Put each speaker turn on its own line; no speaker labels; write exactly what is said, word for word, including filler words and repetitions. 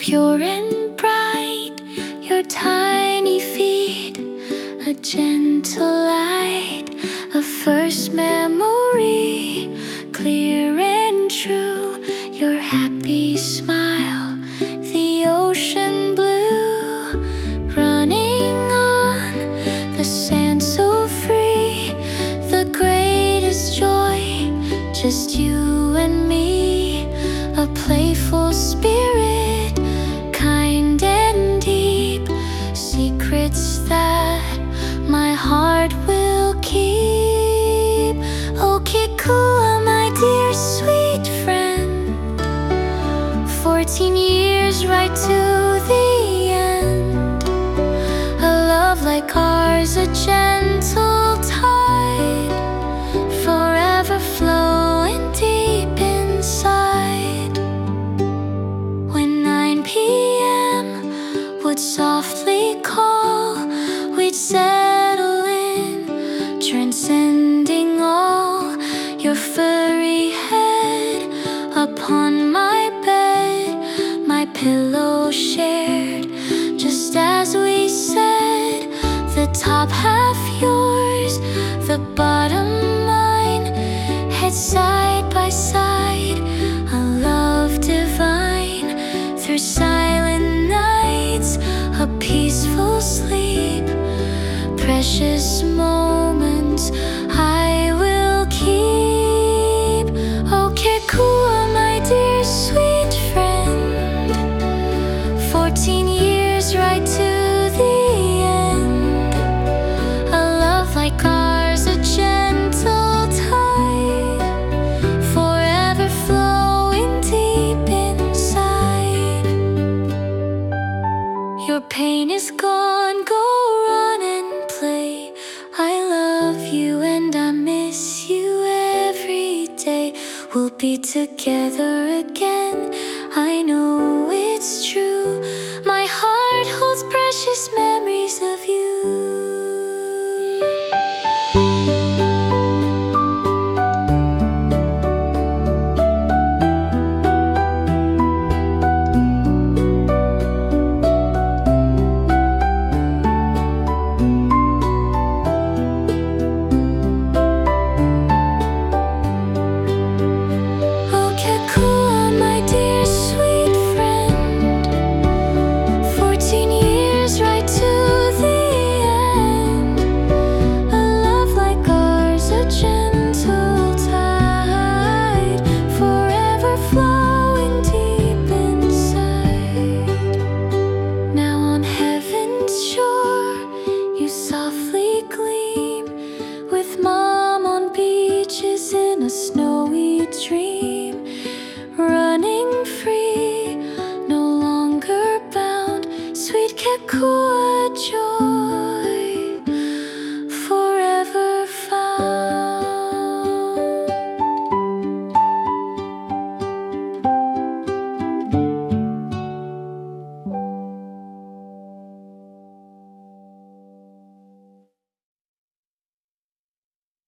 pure and bright, your tiny feet, a gentle light, a first memory, clear and true, your happy smile, the ocean blue, running on the sand so free, the greatest joy, just you and me, a playful spirit, kind and deep, secrets that my heart will keep. Oh, Kikua, my dear sweet friend, fourteen years right to the end, a love like ours, a gentle tide, forever flowing deep inside. When nine p m would softly call, we'd settle in, transcending all, your furry head upon my bed, my pillow shared, just as we said, the top half yours, the bottom mine, head side by side, a love divine, through silent nights, a peaceful sleep, precious moments I will keep. Oh, Kikua, my dear sweet friend, fourteen years right to the end, a love like ours, a gentle tide, forever flowing deep inside. Your pain is gone, go run and play. I love you and I miss you every day. We'll be together again, I know it's true. My heart holds precious memories of you. Oh, Kikua, my dear sweet friend, fourteen years right to the end, a love like ours, a gentle tide, forever flowing deep inside. Now on heaven's shore, you softly gleam, with Mom on beaches in a snowy dream, running free, no longer bound, sweet Kikua.